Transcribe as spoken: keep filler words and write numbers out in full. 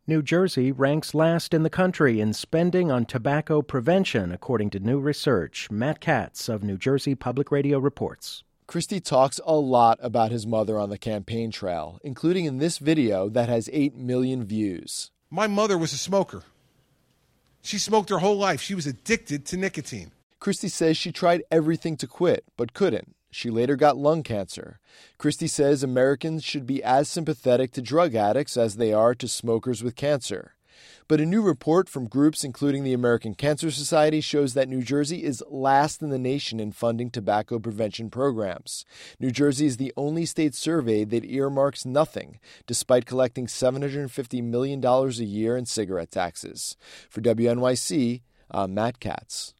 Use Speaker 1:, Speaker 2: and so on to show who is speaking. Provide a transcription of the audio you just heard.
Speaker 1: New Jersey ranks last in the country in spending on tobacco prevention, according to new research. Matt Katz of New Jersey Public Radio reports.
Speaker 2: Christie talks a lot about his mother on the campaign trail, including in this video that has eight million views.
Speaker 3: My mother was a smoker. She smoked her whole life. She was addicted to nicotine.
Speaker 2: Christie says she tried everything to quit, but couldn't. She later got lung cancer. Christie says Americans should be as sympathetic to drug addicts as they are to smokers with cancer. But a new report from groups including the American Cancer Society shows that New Jersey is last in the nation in funding tobacco prevention programs. New Jersey is the only state surveyed that earmarks nothing, despite collecting seven hundred fifty million dollars a year in cigarette taxes. For W N Y C, I'm Matt Katz.